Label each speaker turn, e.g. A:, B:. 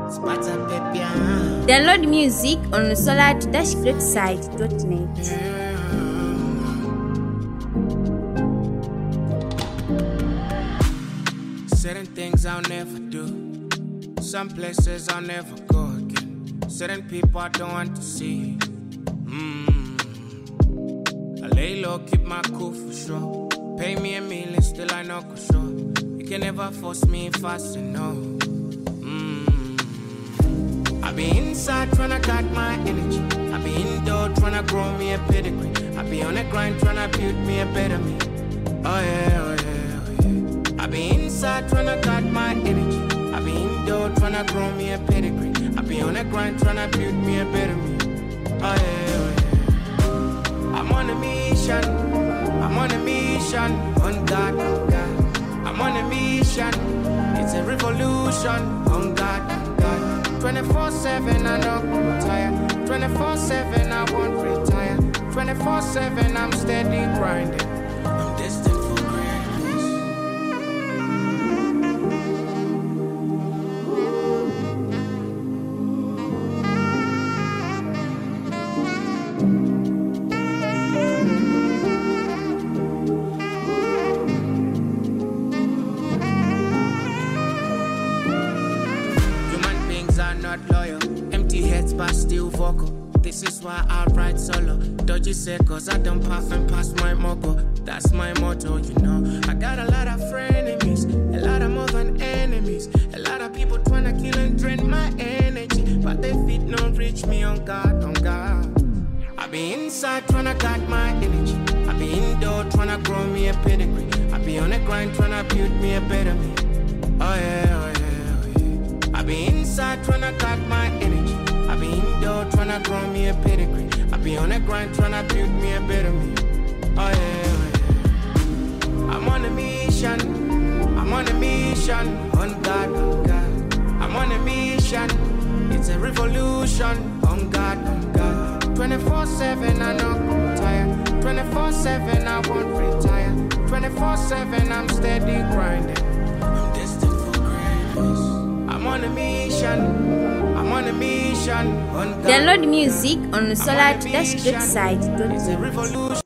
A: Download music on solar-greatside.net.
B: Certain things I'll never do, some places I'll never go again, certain people I don't want to see. I lay low, keep my cool for sure. Pay me a million, still I know for sure. You can never force me if I say no. I be inside tryna got my energy. I be indoor tryna grow me a pedigree. I be on a grind tryna build me a better me. Oh yeah, oh yeah, oh yeah. I be inside tryna got my energy. I be indoor tryna grow me a pedigree. I be on a grind tryna build me a better me. Oh yeah, oh yeah. I'm on a mission. I'm on a mission. On God, on God. I'm on a mission. It's a revolution. On God, on God. 24/7, I don't retire. 24/7, I won't retire. 24/7, I'm steady grinding. I'm destined for greatness. Human beings are not loyal. Empty heads but still vocal. This is why I ride solo. Dodgy circles, I don't puff and pass my moco. That's my motto, you know. I got a lot of frenemies, a lot of more than enemies. A lot of people tryna kill and drain my energy, but they feet don't reach me. On God, on God. I be inside tryna got my energy. I be indoor tryna grow me a pedigree. I be on a grind tryna build me a better me. Oh yeah, oh yeah, oh yeah. I be inside tryna got my energy. I be indoor tryna grow me a pedigree. I be on a grind tryna build me a better me. Oh yeah, oh yeah. I'm on a mission. I'm on a mission. On God, on God. I'm on a mission. It's a revolution. On God, on God. 24/7, I don't retire. 24/7, I won't retire. 24/7, I'm steady grinding. I'm destined for greatness. I'm on a mission. I'm on a mission. On God.
A: Download music on solar-greatside.net.
B: It's a revolution.